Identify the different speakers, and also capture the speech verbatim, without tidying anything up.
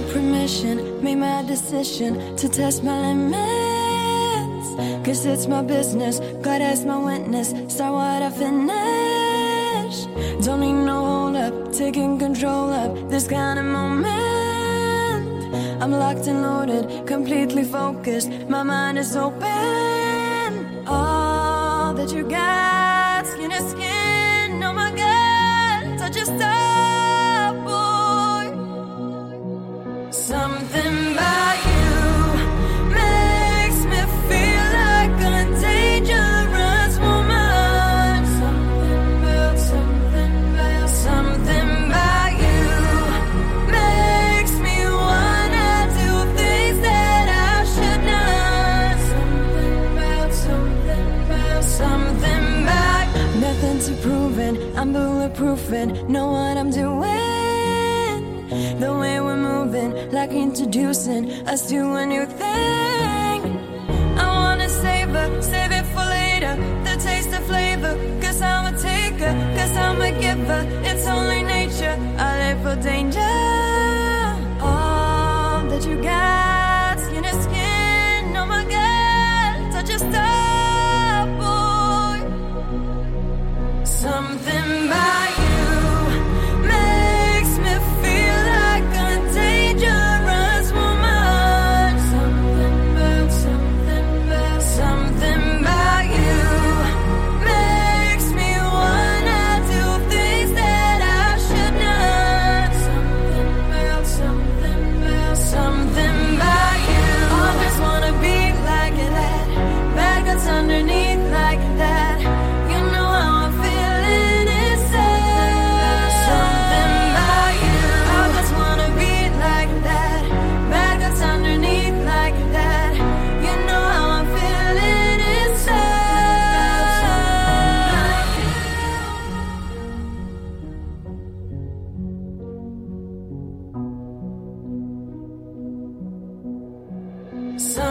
Speaker 1: permission, made my decision to test my limits. Cause it's my business, God as my witness, start what I finish. Don't need no hold up, taking control of this kind of moment. I'm locked and loaded, completely focused, my mind is open. All that you got, skin to skin, oh my God, touch your stuff, boy. Something about you makes me feel like a dangerous woman. Something about, something about, something about you makes me wanna do things that I should not. Something about, something about, something about. Nothing to proving, I'm bulletproofing, know what I'm doing. The way we're moving, like introducing us to a new thing. I wanna savor, save it for later, the taste of flavor. Cause I'm a taker, cause I'm a giver. It's only nature, I live for danger. All that you got, skin to skin, oh my God, touch your stuff, boy. Something about you makes me feel like a dangerous woman. Something about, something about, something about you makes me wanna do things that I should not. Something about, something about, something about you. Always wanna be like that, bad guts underneath like that. You know how I'm feeling inside. Something about you. I just wanna be like that, bad guts underneath like that. You know how I'm feeling inside. Something